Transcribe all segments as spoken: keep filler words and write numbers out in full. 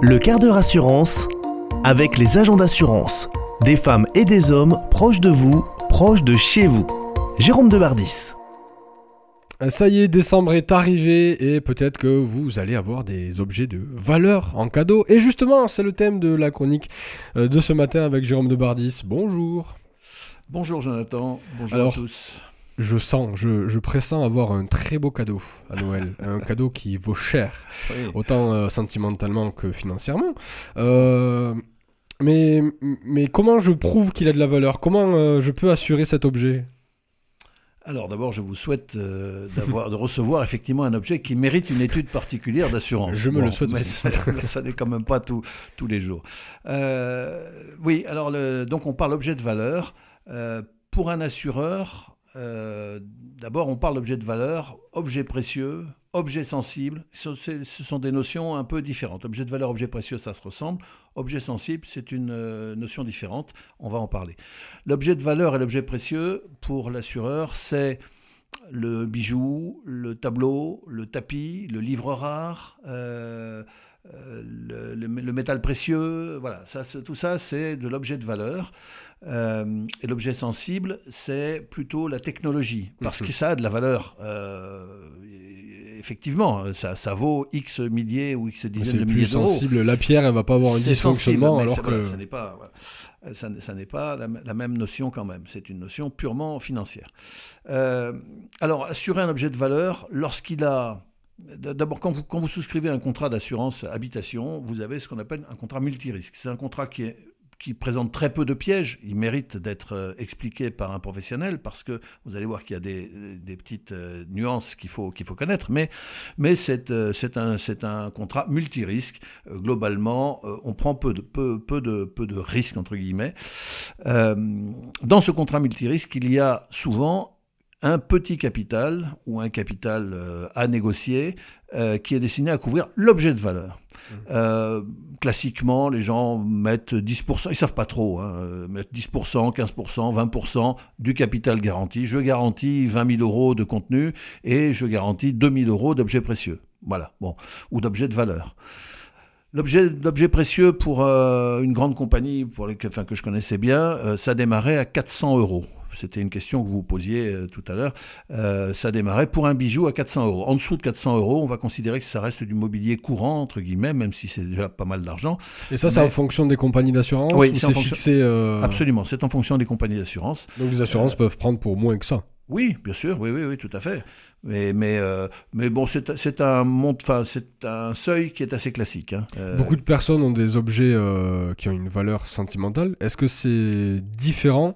Le quart d'heure assurance avec les agents d'assurance. Des femmes et des hommes proches de vous, proches de chez vous. Jérôme Debardis. Ça y est, décembre est arrivé et peut-être que vous allez avoir des objets de valeur en cadeau. Et justement, c'est le thème de la chronique de ce matin avec Jérôme Debardis. Bonjour. Bonjour Jonathan, bonjour Alors, à tous. Je sens, je, je pressens avoir un très beau cadeau à Noël. Un cadeau qui vaut cher, Oui. autant euh, sentimentalement que financièrement. Euh, mais, mais comment je prouve qu'il a de la valeur ? Comment euh, je peux assurer cet objet ? Alors d'abord, je vous souhaite euh, d'avoir, de recevoir effectivement un objet qui mérite une étude particulière d'assurance. Je me Bon, le souhaite mais aussi. ça, ça n'est quand même pas tout, tous les jours. Euh, oui, alors le, donc on parle objet de valeur. Euh, pour un assureur, euh, d'abord on parle d'objet de valeur, objet précieux, objet sensible. Ce, ce sont des notions un peu différentes. Objet de valeur, objet précieux, ça se ressemble. Objet sensible, c'est une euh, notion différente. On va en parler. L'objet de valeur et l'objet précieux, pour l'assureur, c'est le bijou, le tableau, le tapis, le livre rare, euh, euh, le, le, le métal précieux. Voilà, ça, tout ça, c'est de l'objet de valeur. Euh, et l'objet sensible, c'est plutôt la technologie, parce mmh. que ça a de la valeur. Euh, effectivement, ça, ça vaut X milliers ou X dizaines de milliers d'euros. C'est plus sensible. La pierre, elle va pas avoir un c'est dysfonctionnement, sensible, alors que... Voilà, ça n'est pas, voilà, ça, ça n'est pas la, la même notion quand même. C'est une notion purement financière. Euh, alors, assurer un objet de valeur, lorsqu'il a... D'abord, quand vous, quand vous souscrivez un contrat d'assurance habitation, vous avez ce qu'on appelle un contrat multirisque. C'est un contrat qui est qui présente très peu de pièges. Il mérite d'être euh, expliqué par un professionnel parce que vous allez voir qu'il y a des, des petites euh, nuances qu'il faut, qu'il faut connaître, mais, mais c'est, euh, c'est, un, c'est un contrat multirisque. Euh, globalement, euh, on prend peu de, peu, peu, de, peu de risques, entre guillemets. Euh, dans ce contrat multirisque, il y a souvent un petit capital ou un capital euh, à négocier euh, qui est destiné à couvrir l'objet de valeur. Mmh. Euh, classiquement, les gens mettent dix pour cent, ils ne savent pas trop, hein, mettent dix pour cent, quinze pour cent, vingt pour cent du capital garanti. Je garantis vingt mille euros de contenu et je garantis deux mille euros d'objets précieux. Voilà, bon, ou d'objets de valeur. L'objet, l'objet précieux pour euh, une grande compagnie pour les, enfin, que je connaissais bien, euh, ça démarrait à quatre cents euros. C'était une question que vous posiez euh, tout à l'heure. Euh, ça démarrait pour un bijou à quatre cents euros. En dessous de quatre cents euros, on va considérer que ça reste du mobilier courant, entre guillemets, même si c'est déjà pas mal d'argent. Et ça, Mais... c'est en fonction des compagnies d'assurance oui, ou c'est, c'est en fonction... fixé euh... Absolument, c'est en fonction des compagnies d'assurance. Donc les assurances euh... peuvent prendre pour moins que ça. Oui, bien sûr, oui, oui, oui, tout à fait. Mais, mais, euh, mais bon, c'est, c'est, un mont... enfin, c'est un seuil qui est assez classique. Hein. Euh... Beaucoup de personnes ont des objets euh, qui ont une valeur sentimentale. Est-ce que c'est différent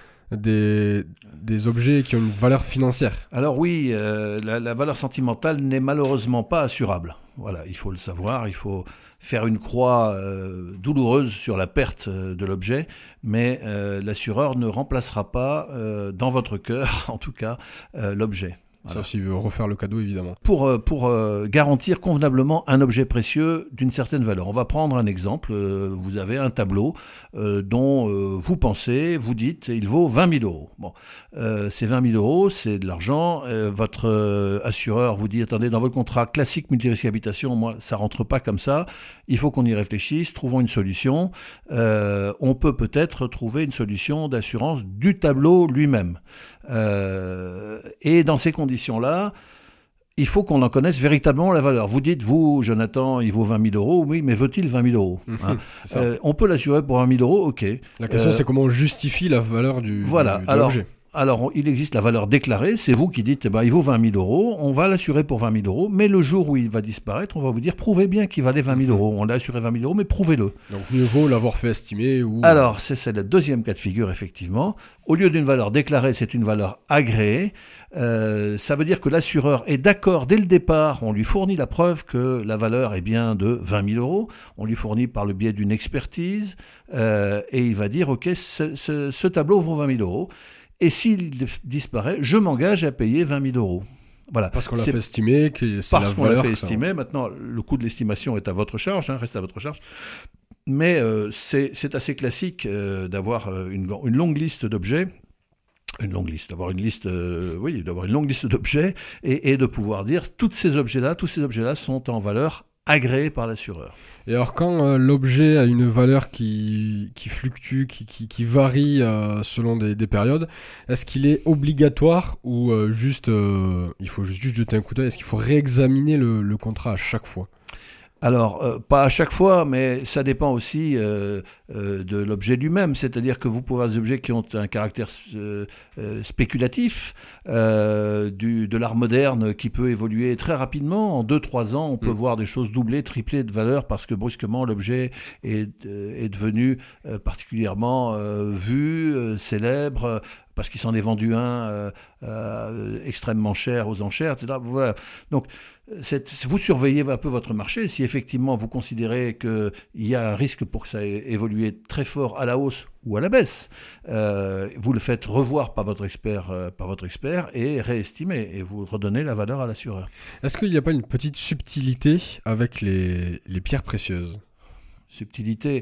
Des, des objets qui ont une valeur financière? Alors oui, euh, la, la valeur sentimentale n'est malheureusement pas assurable. Voilà, il faut le savoir, il faut faire une croix euh, douloureuse sur la perte euh, de l'objet, mais euh, l'assureur ne remplacera pas, euh, dans votre cœur en tout cas, euh, l'objet. Voilà. Sauf s'il veut refaire le cadeau, évidemment. Pour, euh, pour euh, garantir convenablement un objet précieux d'une certaine valeur. On va prendre un exemple. Euh, vous avez un tableau euh, dont euh, vous pensez, vous dites, il vaut vingt mille euros. Bon, euh, ces vingt mille euros, c'est de l'argent. Euh, votre euh, assureur vous dit, attendez, dans votre contrat classique multirisque habitation, moi, ça rentre pas comme ça. Il faut qu'on y réfléchisse, trouvons une solution. Euh, on peut peut-être trouver une solution d'assurance du tableau lui-même. Euh, et dans ces conditions-là, il faut qu'on en connaisse véritablement la valeur. Vous dites, vous, Jonathan, il vaut vingt mille euros. Oui, mais vaut-il vingt mille euros hein euh, On peut l'assurer pour vingt mille euros, ok. La question, euh, c'est comment on justifie la valeur du, voilà, du, de alors, l'objet. Alors, il existe la valeur déclarée. C'est vous qui dites, eh ben, il vaut vingt mille euros. On va l'assurer pour vingt mille euros. Mais le jour où il va disparaître, on va vous dire, prouvez bien qu'il valait vingt mille euros. On l'a assuré vingt mille euros, mais prouvez-le. Donc, mieux vaut l'avoir fait estimer ou... Alors, c'est, c'est le deuxième cas de figure, effectivement. Au lieu d'une valeur déclarée, c'est une valeur agréée. Euh, ça veut dire que l'assureur est d'accord dès le départ. On lui fournit la preuve que la valeur est bien de vingt mille euros. On lui fournit par le biais d'une expertise. Euh, et il va dire, OK, ce, ce, ce tableau vaut vingt mille euros. Et s'il disparaît, je m'engage à payer vingt mille euros. Voilà. Parce qu'on l'a c'est fait estimer, que c'est parce la qu'on valeur l'a fait que ça... estimer. Maintenant, le coût de l'estimation est à votre charge, hein, reste à votre charge. Mais euh, c'est, c'est assez classique euh, d'avoir euh, une, une longue liste d'objets. Une longue liste, d'avoir une liste, euh, oui, d'avoir une longue liste d'objets et, et de pouvoir dire tous ces objets-là, tous ces objets-là sont en valeur agréé par l'assureur. Et alors quand euh, l'objet a une valeur qui, qui fluctue, qui, qui, qui varie euh, selon des, des périodes, est-ce qu'il est obligatoire ou euh, juste euh, il faut juste, juste jeter un coup d'œil? Est-ce qu'il faut réexaminer le, le contrat à chaque fois? Alors, euh, pas à chaque fois, mais ça dépend aussi euh, euh, de l'objet lui-même. C'est-à-dire que vous pouvez avoir des objets qui ont un caractère euh, euh, spéculatif, euh, du, de l'art moderne qui peut évoluer très rapidement. En deux trois ans, on peut mmh. voir des choses doubler, tripler de valeur parce que brusquement, l'objet est, euh, est devenu euh, particulièrement euh, vu, euh, célèbre, parce qu'il s'en est vendu un euh, euh, extrêmement cher aux enchères, et cetera. Voilà. Donc, c'est, vous surveillez un peu votre marché. Si effectivement vous considérez qu'il y a un risque pour que ça ait évolué très fort à la hausse ou à la baisse, euh, vous le faites revoir par votre expert, euh, par votre expert et réestimer, et vous redonnez la valeur à l'assureur. Est-ce qu'il n'y a pas une petite subtilité avec les, les pierres précieuses? Subtilité.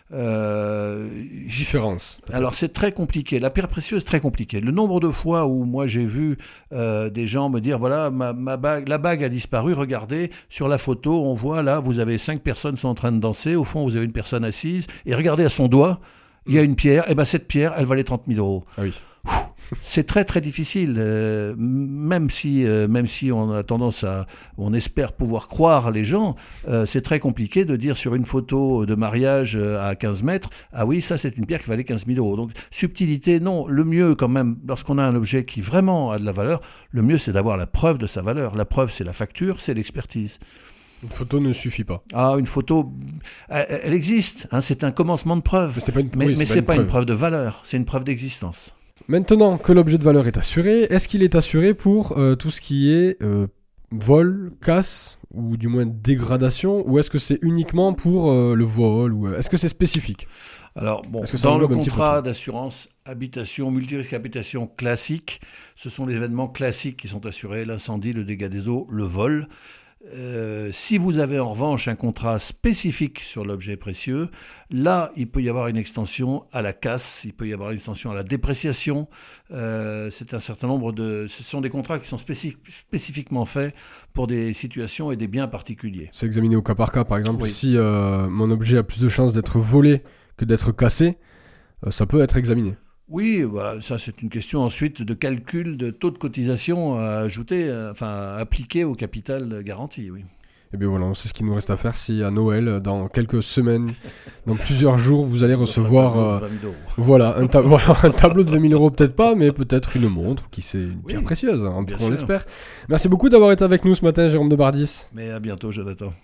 Euh, Différence. Peut-être. Alors c'est très compliqué. La pierre précieuse, très compliqué. Le nombre de fois où moi j'ai vu euh, des gens me dire voilà ma, ma bague, la bague a disparu. Regardez sur la photo, on voit là vous avez cinq personnes qui sont en train de danser. Au fond vous avez une personne assise et regardez à son doigt il y a une pierre. Et ben cette pierre elle valait trente mille euros. Ah oui. C'est très très difficile, euh, même si euh, même si on a tendance à, on espère pouvoir croire les gens, euh, c'est très compliqué de dire sur une photo de mariage à quinze mètres, ah oui ça c'est une pierre qui valait quinze mille euros. Donc subtilité non, le mieux quand même lorsqu'on a un objet qui vraiment a de la valeur, le mieux c'est d'avoir la preuve de sa valeur. La preuve c'est la facture, c'est l'expertise. Une photo ne suffit pas. Ah, une photo, elle, elle existe, hein, c'est un commencement de preuve, mais, pas une, mais, oui, mais c'est c'est pas, pas une, une preuve de valeur, c'est une preuve d'existence. Maintenant que l'objet de valeur est assuré, est-ce qu'il est assuré pour euh, tout ce qui est euh, vol, casse ou du moins dégradation, ou est-ce que c'est uniquement pour euh, le vol, ou est-ce que c'est spécifique? Alors, bon, dans le contrat d'assurance habitation, multirisque habitation classique, ce sont les événements classiques qui sont assurés, l'incendie, le dégât des eaux, le vol. Euh, si vous avez en revanche un contrat spécifique sur l'objet précieux, là, il peut y avoir une extension à la casse, il peut y avoir une extension à la dépréciation. Euh, c'est un certain nombre de... Ce sont des contrats qui sont spécif- spécifiquement faits pour des situations et des biens particuliers. C'est examiné au cas par cas. Par exemple, oui. si euh, mon objet a plus de chances d'être volé que d'être cassé, euh, ça peut être examiné. Oui, bah, ça c'est une question ensuite de calcul de taux de cotisation à ajouter, enfin à appliquer au capital garanti, oui. Et bien voilà, c'est ce qu'il nous reste à faire si à Noël, dans quelques semaines, dans plusieurs jours, vous allez recevoir euh, voilà, un ta- voilà, un tableau de vingt mille euros, peut-être pas, mais peut-être une montre, qui c'est une pierre oui, précieuse, hein, on l'espère. Merci beaucoup d'avoir été avec nous ce matin, Jérôme de Bardis. Mais à bientôt, Jonathan.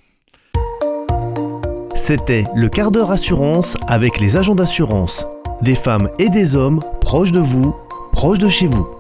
C'était le quart d'heure assurance avec les agents d'assurance. Des femmes et des hommes proches de vous, proches de chez vous.